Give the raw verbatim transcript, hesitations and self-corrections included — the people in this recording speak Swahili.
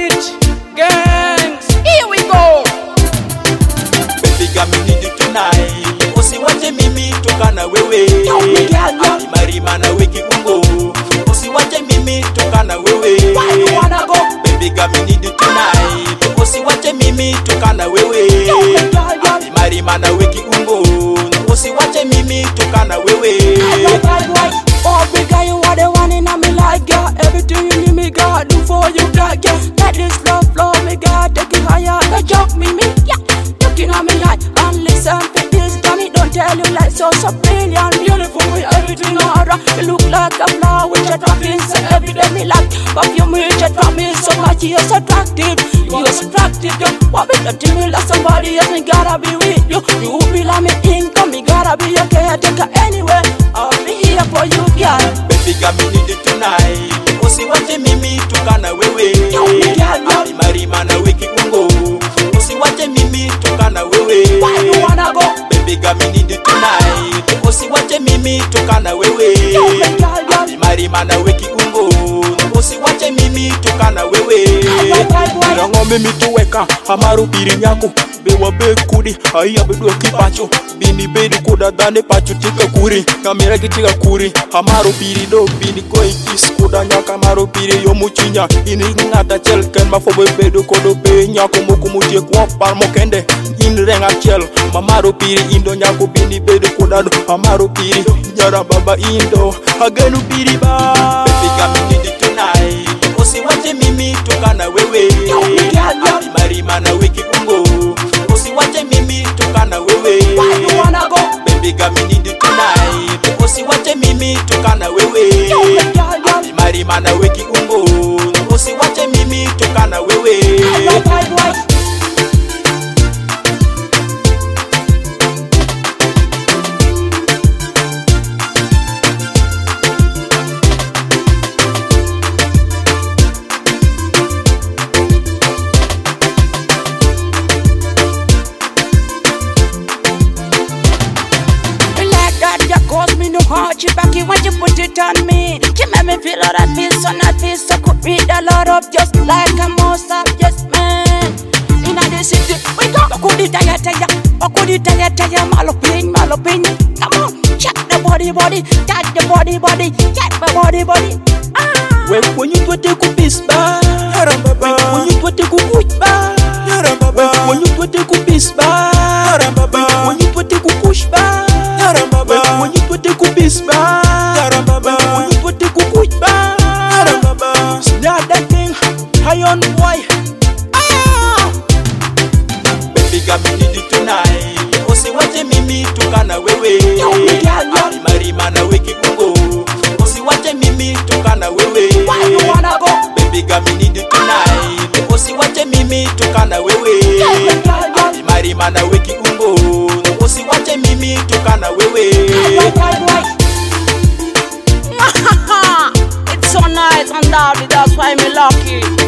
Beach Gangs. Here we go. Baby girl, me need you tonight. Usiwache mimi toka na wewe. Marima na wiki ungo. Usiwache mimi toka na wewe. Why you wanna go? Baby girl, me need you tonight. Usiwache mimi toka na wewe. Marima na wiki ungo. Usiwache mimi toka na wewe. Oh, big guy, you are the one in a me like, yeah. Everything you need me, God, do for you, like, yeah. Let this love flow, me, God, take it higher. Don't joke me, me, yeah. Looking at me like, and listen to this, Johnny, don't tell you like so, so brilliant, beautiful, with everything around. You look like a flower with your droppings, so every day me like, perfume with your droppings, so much you're so attractive, you're so attractive, yo. What me to me like somebody else, me gotta be with you. You be like me income, me gotta be your caretaker anyway. I'll be here for you, girl. Baby girl, me need you tonight. Usiwache mimi toka na wewe. Marima na wiki ungo. Usiwache mimi toka na wewe. Why you wanna go? Baby girl, me need you tonight. Usiwache mimi toka na wewe. Marima na wiki ungo. Usiwache mimi toka na wewe. Rango mimi tuweka amaru biri nyako. Bewa be kudi aiya bedua kipacho. Bini bedi kuda dane pacho tika kuri. Kamera kitika kuri amaru biri do bini koi kis kuda nyaka amaru biri yo muchinya. Ini ngata chel ken mafobe bedo kodo be nyako moku mutie kwa parmo kende. In renga chel mamaru biri indo nyako bini bedi kuda do amaru biri nyara baba indo agenu biri ba. Baby girl, me need you tonight. Usiwache mimi toka na wewe. Marima na wiki ungo. Usiwache mimi toka na wewe. Why you wanna go? Baby girl, me need you tonight. Usiwache mimi toka na wewe. Marima na wiki ungo. Usiwache mimi toka na wewe. Cause me no hard, you back it when you put it on me. You make me feel all that feel so not feel so could read a lot of just like a most of yes man. In a city, we go. Could it tell ya tell ya? Or could it tell ya tell ya? Malopin, malopin. Come on, check the body body, check the body body, check the body body. Ah. When when you put a kupis ba, when you put a kukuch ba, when you put a kupis ba, when you put a kukuch ba. When you put the kubis ba, when you put the kukuch ba, snap that thing, high on boy. Ah! Baby girl, me need you tonight. Usiwache mimi toka na wewe. Marima na wiki ungo. Usiwache mimi toka na wewe. Why you wanna go? Baby girl, me need you tonight. Usiwache mimi toka na wewe. Marima na wiki ungo. Usiwache mimi toka na wewe. It's so nice and lovely, that's why me lucky.